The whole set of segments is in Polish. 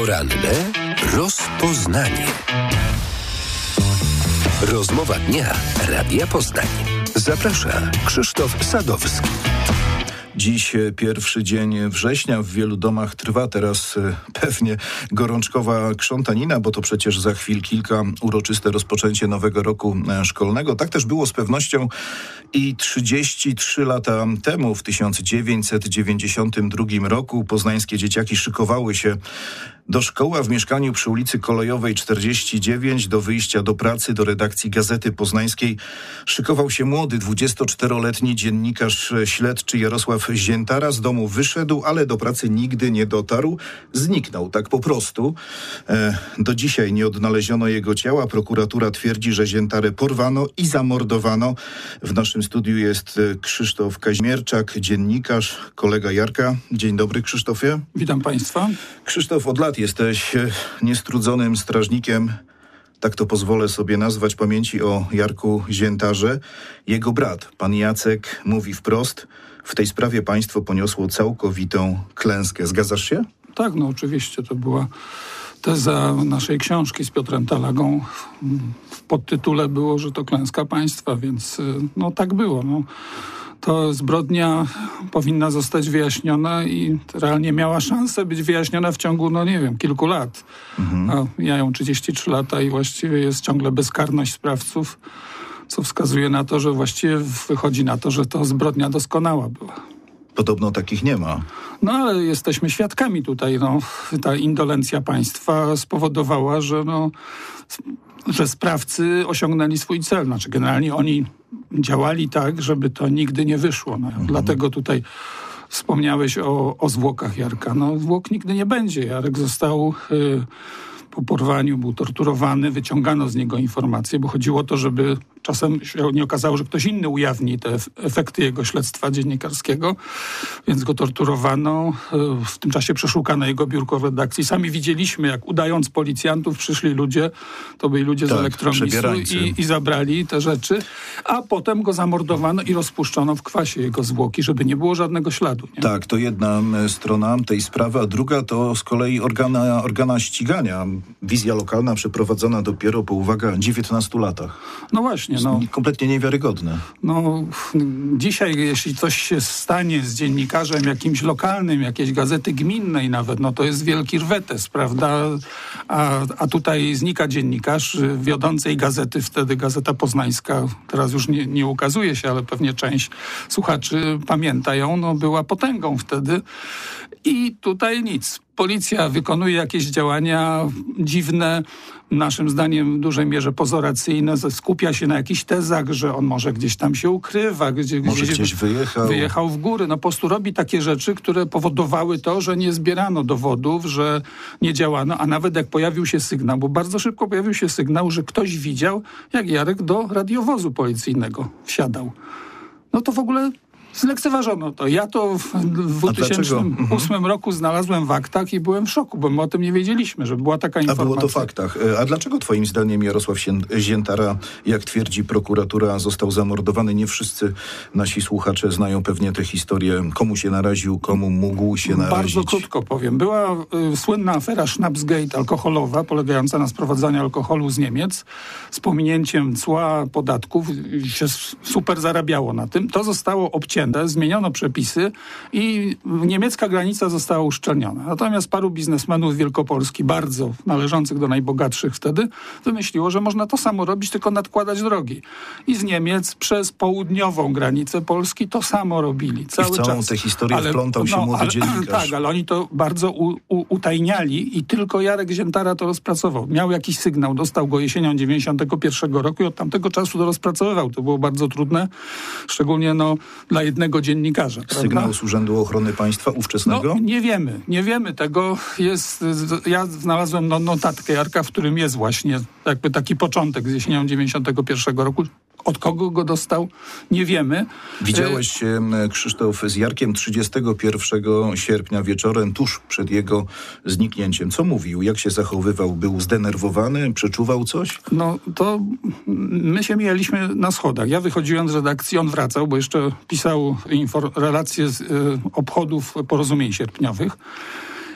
Poranne rozpoznanie. Rozmowa dnia Radia Poznań. Zaprasza Krzysztof Sadowski. Dziś pierwszy dzień września. W wielu domach trwa teraz pewnie gorączkowa krzątanina, bo to przecież za chwil kilka uroczyste rozpoczęcie nowego roku szkolnego. Tak też było z pewnością i 33 lata temu, w 1992 roku, poznańskie dzieciaki szykowały się do szkoły, a w mieszkaniu przy ulicy Kolejowej 49 do wyjścia do pracy, do redakcji Gazety Poznańskiej szykował się młody, 24-letni dziennikarz śledczy Jarosław Ziętara. Z domu wyszedł, ale do pracy nigdy nie dotarł. Zniknął tak po prostu. Do dzisiaj nie odnaleziono jego ciała. Prokuratura twierdzi, że Ziętarę porwano i zamordowano. W naszym studiu jest Krzysztof Kaźmierczak, dziennikarz, kolega Jarka. Dzień dobry, Krzysztofie. Witam Państwa. Krzysztof, od lat jesteś niestrudzonym strażnikiem, tak to pozwolę sobie nazwać, pamięci o Jarku Ziętarze. Jego brat, pan Jacek, mówi wprost: w tej sprawie państwo poniosło całkowitą klęskę. Zgadzasz się? Tak, no oczywiście. To była teza naszej książki z Piotrem Talagą. W podtytule było, że to klęska państwa, więc no tak było. No. To zbrodnia powinna zostać wyjaśniona i realnie miała szansę być wyjaśniona w ciągu, kilku lat. A mijają 33 lata i właściwie jest ciągle bezkarność sprawców, co wskazuje na to, że właściwie wychodzi na to, że to zbrodnia doskonała była. Podobno takich nie ma. No ale jesteśmy świadkami tutaj. Ta indolencja państwa spowodowała, że sprawcy osiągnęli swój cel. Znaczy generalnie oni działali tak, żeby to nigdy nie wyszło. Dlatego tutaj wspomniałeś o zwłokach Jarka. Zwłok nigdy nie będzie. Jarek został po porwaniu, był torturowany, wyciągano z niego informacje, bo chodziło o to, żeby czasem się nie okazało, że ktoś inny ujawni te efekty jego śledztwa dziennikarskiego, więc go torturowano. W tym czasie przeszukano jego biurko w redakcji. Sami widzieliśmy, jak udając policjantów przyszli ludzie, to byli ludzie z Elektromisu i zabrali te rzeczy, a potem go zamordowano i rozpuszczono w kwasie jego zwłoki, żeby nie było żadnego śladu. Nie? Tak, to jedna strona tej sprawy, a druga to z kolei organa ścigania. Wizja lokalna przeprowadzona dopiero po, uwaga, 19 latach. No właśnie. Kompletnie niewiarygodne. Dzisiaj, jeśli coś się stanie z dziennikarzem jakimś lokalnym, jakiejś gazety gminnej nawet, to jest wielki rwetes, prawda? A tutaj znika dziennikarz wiodącej gazety, wtedy Gazeta Poznańska, teraz już nie ukazuje się, ale pewnie część słuchaczy pamięta ją, była potęgą wtedy. I tutaj nic. Policja wykonuje jakieś działania dziwne, naszym zdaniem w dużej mierze pozoracyjne, skupia się na jakichś tezach, że on może gdzieś tam się ukrywa, gdzieś wyjechał w góry. Po prostu robi takie rzeczy, które powodowały to, że nie zbierano dowodów, że nie działano, a nawet jak pojawił się sygnał, bo bardzo szybko pojawił się sygnał, że ktoś widział, jak Jarek do radiowozu policyjnego wsiadał. To w ogóle zlekceważono to. Ja to w 2008 roku znalazłem w aktach i byłem w szoku, bo my o tym nie wiedzieliśmy, że była taka informacja. A było to w faktach. A dlaczego twoim zdaniem Jarosław Ziętara, jak twierdzi prokuratura, został zamordowany? Nie wszyscy nasi słuchacze znają pewnie tę historię. Komu się naraził, komu mógł się narazić? Bardzo krótko powiem. Była słynna afera Schnapsgate alkoholowa, polegająca na sprowadzaniu alkoholu z Niemiec z pominięciem cła, podatków. Się super zarabiało na tym. To zostało obcięte, zmieniono przepisy i niemiecka granica została uszczelniona. Natomiast paru biznesmenów Wielkopolski, bardzo należących do najbogatszych wtedy, wymyśliło, że można to samo robić, tylko nadkładać drogi. I z Niemiec przez południową granicę Polski to samo robili cały czas. W całą tę historię wplątał się młody dziennikarz. Tak, ale oni to bardzo utajniali i tylko Jarek Ziętara to rozpracował. Miał jakiś sygnał, dostał go jesienią 91 roku i od tamtego czasu to rozpracowywał. To było bardzo trudne, szczególnie dla jednego dziennikarza. Sygnał z Urzędu Ochrony Państwa ówczesnego? Nie wiemy tego. Ja znalazłem notatkę Jarka, w którym jest właśnie jakby taki początek z jesienią 91 roku. Od kogo go dostał? Nie wiemy. Widziałeś się, Krzysztof, z Jarkiem 31 sierpnia wieczorem, tuż przed jego zniknięciem. Co mówił? Jak się zachowywał? Był zdenerwowany? Przeczuwał coś? To my się mijaliśmy na schodach. Ja wychodziłem z redakcji, on wracał, bo jeszcze pisał relacje z obchodów porozumień sierpniowych.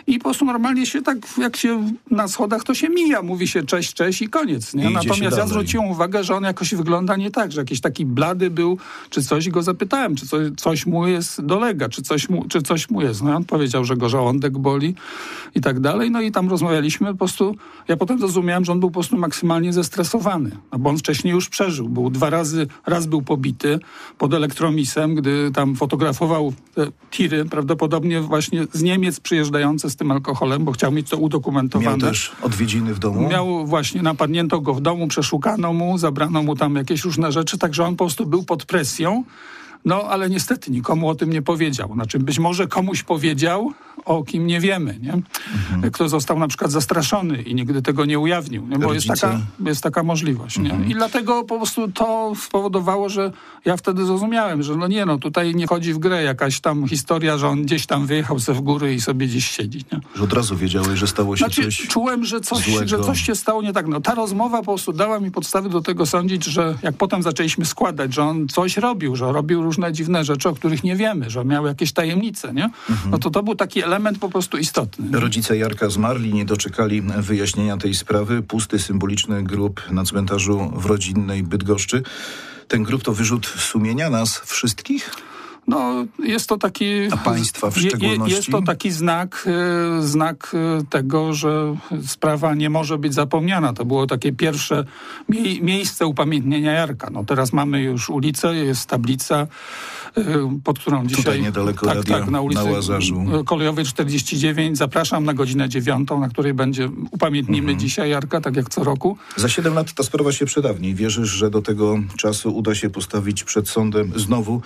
i po prostu normalnie się tak, jak się na schodach, to się mija, mówi się cześć, cześć i koniec. Nie? Natomiast ja zwróciłem uwagę, że on jakoś wygląda nie tak, że jakiś taki blady był, czy coś, i go zapytałem, czy coś mu dolega, czy coś mu jest. No i on powiedział, że go żołądek boli i tak dalej. No i tam rozmawialiśmy, po prostu ja potem zrozumiałem, że on był po prostu maksymalnie zestresowany, no bo on wcześniej już przeżył. Był raz był pobity pod Elektromisem, gdy tam fotografował tiry, prawdopodobnie właśnie z Niemiec przyjeżdżające z tym alkoholem, bo chciał mieć to udokumentowane. Miał też odwiedziny w domu? Miał właśnie, napadnięto go w domu, przeszukano mu, zabrano mu tam jakieś różne rzeczy, także on po prostu był pod presją. No, ale niestety nikomu o tym nie powiedział. Znaczy, być może komuś powiedział, o kim nie wiemy, nie? Kto został na przykład zastraszony i nigdy tego nie ujawnił, nie? Bo jest taka możliwość. Nie? I dlatego po prostu to spowodowało, że ja wtedy zrozumiałem, że tutaj nie wchodzi w grę jakaś tam historia, że on gdzieś tam wyjechał w góry i sobie gdzieś siedzi. Nie? Że od razu wiedziałeś, że stało się coś czułem, że coś się stało nie tak. No, ta rozmowa po prostu dała mi podstawy do tego sądzić, że jak potem zaczęliśmy składać, że on coś robił, że robił różne dziwne rzeczy, o których nie wiemy, że miał jakieś tajemnice, nie? No to był taki element po prostu istotny. Rodzice Jarka zmarli, nie doczekali wyjaśnienia tej sprawy. Pusty, symboliczny grób na cmentarzu w rodzinnej Bydgoszczy. Ten grób to wyrzut sumienia nas wszystkich? No, jest to taki... A państwa w szczególności? Jest to taki znak tego, że sprawa nie może być zapomniana. To było takie pierwsze miejsce upamiętnienia Jarka. No teraz mamy już ulicę, jest tablica, pod którą dzisiaj... Tutaj niedaleko radia, na ulicy na Łazarzu Kolejowej 49. Zapraszam na godzinę 9, na której upamiętnimy dzisiaj Jarka, tak jak co roku. Za 7 lat ta sprawa się przedawni. Wierzysz, że do tego czasu uda się postawić przed sądem znowu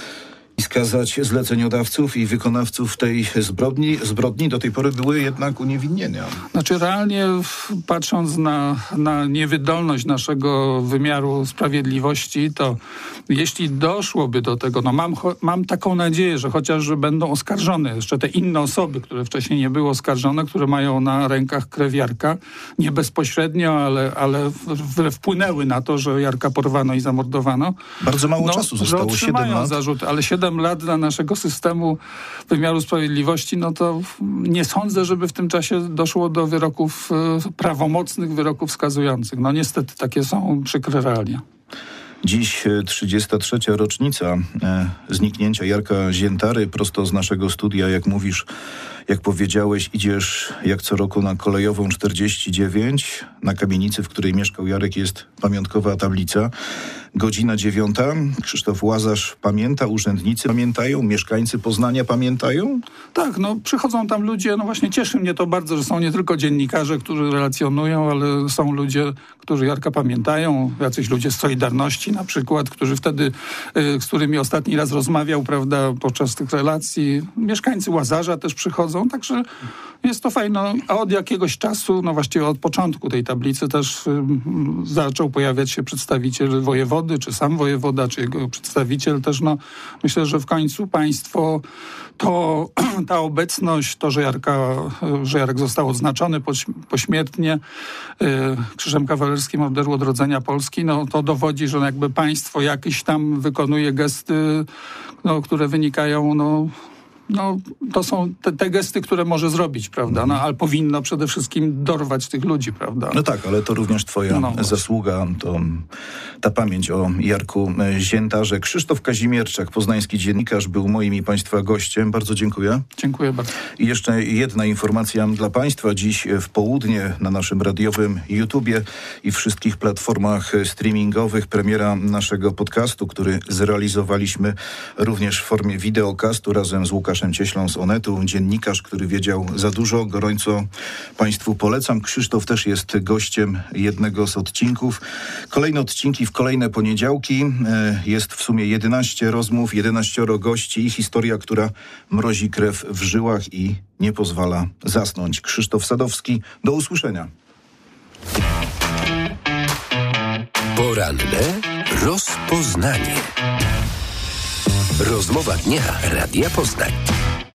i skazać zleceniodawców i wykonawców tej zbrodni? Do tej pory były jednak uniewinnienia. Znaczy realnie patrząc na niewydolność naszego wymiaru sprawiedliwości, to jeśli doszłoby do tego, no mam taką nadzieję, że chociaż będą oskarżone jeszcze te inne osoby, które wcześniej nie były oskarżone, które mają na rękach krew Jarka, nie bezpośrednio, ale wpłynęły na to, że Jarka porwano i zamordowano. Bardzo mało czasu zostało, 7 lat. Zarzut, ale 7 lat dla naszego systemu wymiaru sprawiedliwości, no to nie sądzę, żeby w tym czasie doszło do wyroków, prawomocnych wyroków skazujących. No niestety takie są przykre realia. Dziś 33. rocznica zniknięcia Jarka Ziętary. Prosto z naszego studia, jak mówisz, jak powiedziałeś, idziesz jak co roku na Kolejową 49. Na kamienicy, w której mieszkał Jarek, jest pamiątkowa tablica. Godzina 9. Krzysztof Łazarz pamięta, urzędnicy pamiętają, mieszkańcy Poznania pamiętają? Tak, no przychodzą tam ludzie, no właśnie cieszy mnie to bardzo, że są nie tylko dziennikarze, którzy relacjonują, ale są ludzie, którzy Jarka pamiętają, jacyś ludzie z Solidarności na przykład, którzy wtedy, z którymi ostatni raz rozmawiał, prawda, podczas tych relacji. Mieszkańcy Łazarza też przychodzą, także jest to fajne. A od jakiegoś czasu, no właściwie od początku tej tablicy też zaczął pojawiać się przedstawiciel wojewody, czy sam wojewoda, czy jego przedstawiciel też. No, myślę, że w końcu państwo to ta obecność, to, że Jarek został odznaczony pośmiertnie Krzyżem Kawalerskim Orderu Odrodzenia Polski, no to dowodzi, że jakby państwo jakieś tam wykonuje gesty, no, które wynikają, no, to są te gesty, które może zrobić, prawda? No, ale powinno przede wszystkim dorwać tych ludzi, prawda? No tak, ale to również twoja zasługa, to ta pamięć o Jarku Ziętarze. Krzysztof Kazimierczak, poznański dziennikarz, był moim i państwa gościem. Bardzo dziękuję. Dziękuję bardzo. I jeszcze jedna informacja dla państwa. Dziś w południe na naszym radiowym YouTubie i wszystkich platformach streamingowych premiera naszego podcastu, który zrealizowaliśmy również w formie wideokastu razem z Łukaszem Cieślą z Onetu, dziennikarz, który wiedział za dużo. Gorąco państwu polecam. Krzysztof też jest gościem jednego z odcinków. Kolejne odcinki w kolejne poniedziałki. Jest w sumie 11 rozmów, 11 gości i historia, która mrozi krew w żyłach i nie pozwala zasnąć. Krzysztof Sadowski, do usłyszenia. Poranne rozpoznanie. Rozmowa dnia Radia Poznań.